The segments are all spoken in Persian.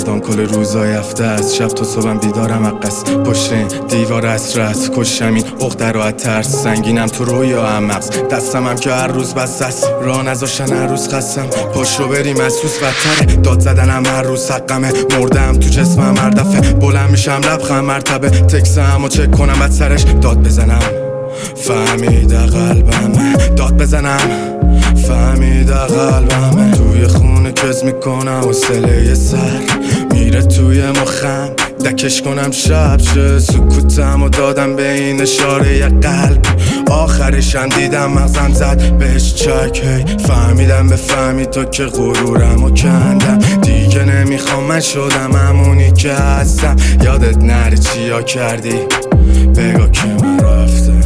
مردم کل روزای هفته است. شب تا صبحم بیدارم اقص پشت این دیوار اسرت کشم این عقده رو از ترس. سنگینم تو رویا هم مغز دستم هم که هر روز بس است. راه نذاشتن هر روز خستم پاشو بریم محسوس بدتره. داد زدنم هر روز حقمه مردم تو جسمم هر دفعه. بلند میشم لبخند مرتبه تکسم و چک کنم بعد سرش داد بزنم. فهمیده قلبمه داد بزنم. فهمیده قلبمه توی خونه کز میکنم و سله سر میره توی مخم دکش کنم شب شه. سکوتم و دادم به این اشاره قلب. آخرشم دیدم مغزم زد بهش چک. فهمیدم بفهمی تو که غرورم و کندم. دیگه نمیخوام من شدم همونی که هستم. یادت نره چیا کردی بگو که من رفتم.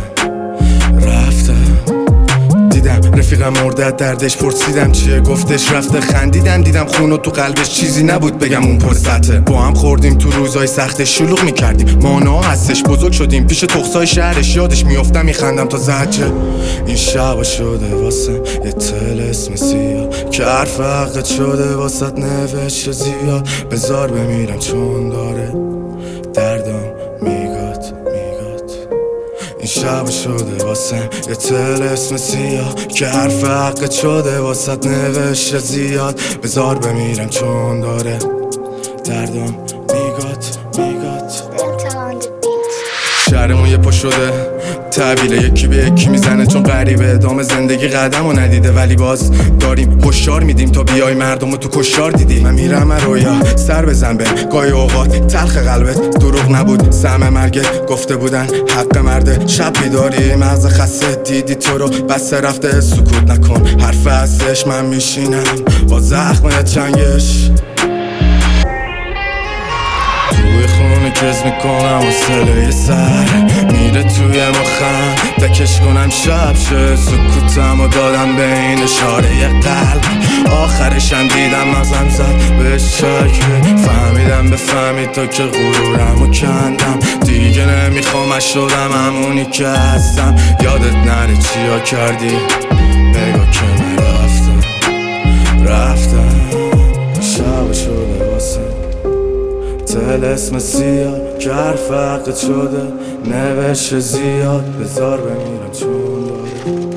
رفیقم مرده دردش پرسیدم چیه گفتش رفته. خندیدم دیدم خونو تو قلبش چیزی نبود بگم اون پرسته. با هم خوردیم تو روزای سختش شلوغ میکردیم مانا هستش. بزرگ شدیم پیش تخصای شهرش یادش میافتم میخندم تا زجه. این شب شده واسه یه طلسم سیاه که حرف حقت شده واسه نوشت زیاد. بذار بمیرم چون داره دردم میگات. این شب شده واسه یه طلسم سیاه که حرف حقت شده واسه نوشت زیاد. بذار بمیرم چون داره دردم میگات. شهرمون یه پا شده طبیله یکی به یکی میزنه چون غریبه. ادامه زندگی قدم و ندیده ولی باز داریم هشدار میدیم تا بیای مردم تو کشار دیدی. من میرم رویا سر بزن به گاهی اوقات تلخ قلبت دروغ نبود سهم مرگت گفته بودن حق مرده. شب بیداری مغز خسته دیدی تو رو بس رفته. سکوت نکن حرف هستش من میشینم با زخم چنگش توی خونه کز میکنم و سله سر میره توی مخم دکش کنم شب شه. سکوتم و دادم به این اشاره قلب. آخرشم دیدم مغزم زد بهش چک. فهمیدم بفهمی تو که غرورم و کندم. دیگه نمیخوام شدم همونی که هستم. یادت نره چیا کردی بگو که من رفتم. شب شده واسه طلسم سیاه که حرف حقت شده نوشت زیاد. بذار بمیرم چون داره